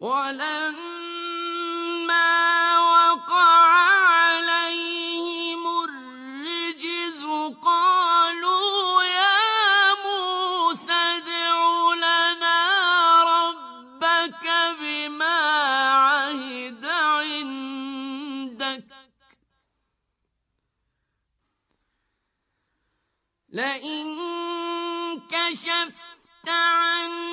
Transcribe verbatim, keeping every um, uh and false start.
وَلَمَّا وَقَعَ عَلَيْهِمُ الرِّجْزُ قَالُوا يَا مُوسَى ادْعُ لَنَا رَبَّكَ بِمَا عَهِدَ عِندَكَ لَئِن كَشَفْتَ عَنَّا